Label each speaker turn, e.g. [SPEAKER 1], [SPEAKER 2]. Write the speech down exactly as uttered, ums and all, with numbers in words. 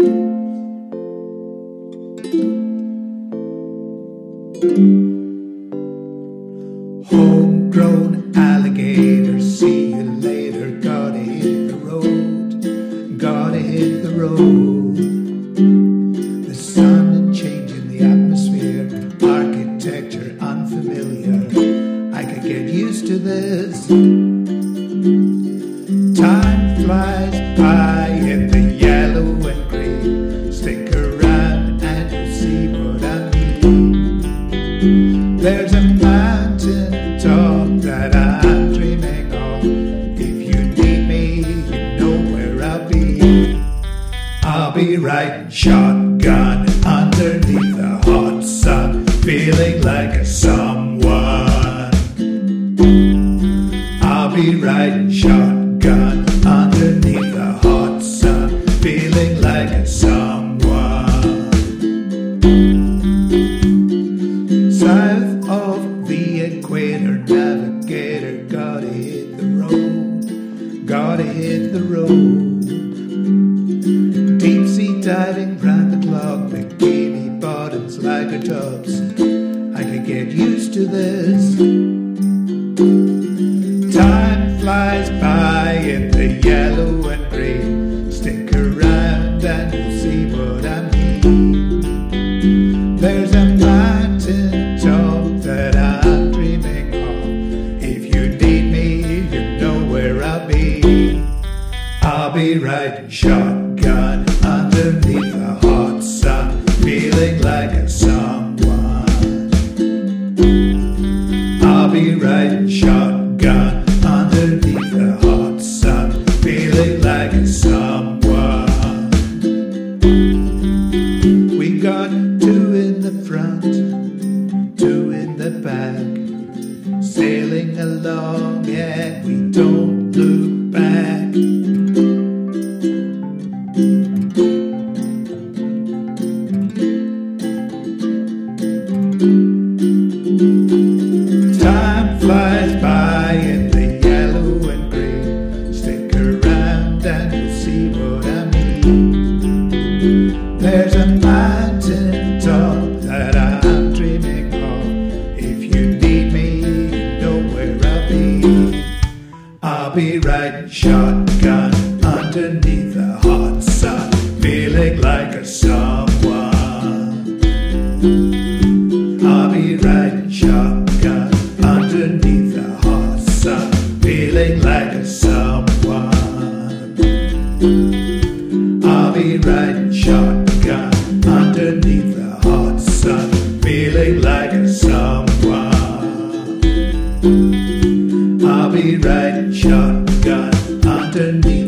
[SPEAKER 1] Homegrown alligator, see you later. Gotta hit the road, gotta hit the road. The sun changing the atmosphere, architecture unfamiliar. I could get used to this. Time flies by in the yellow and green. Stick around and you'll see what I mean. There's a mountain top that I'm dreaming of. If you need me, you know where I'll be. I'll be riding shotgun underneath the hot sun, feeling like a someone. I'll be riding shotgun underneath the hot sun, feeling like a someone. South of the equator, navigator, gotta hit the road, gotta hit the road. Deep sea diving round the clock, bikini bottoms like a tubs. I could get used to this. Time flies by in the yellow and green. Stick around and you'll see what I mean. There's a mountain top that I'm dreaming of. If you need me, you know where I'll be. I'll be riding shotgun underneath the hot sun, feeling like a someone. I'll be riding shotgun underneath the hot sun, feeling like a someone. We got two in the front, two in the back, sailing along and we don't look back. Time flies by in the yellow and green. Stick around and you'll see what I mean. There's a mountain top that I'm dreaming of. If you need me, you know where I'll be. I'll be riding shotgun underneath the hot sun, feeling like a someone. I'll be riding shotgun underneath the hot sun, feeling like a someone. I'll be riding shotgun underneath the hot sun, feeling like a someone. I'll be riding shotgun underneath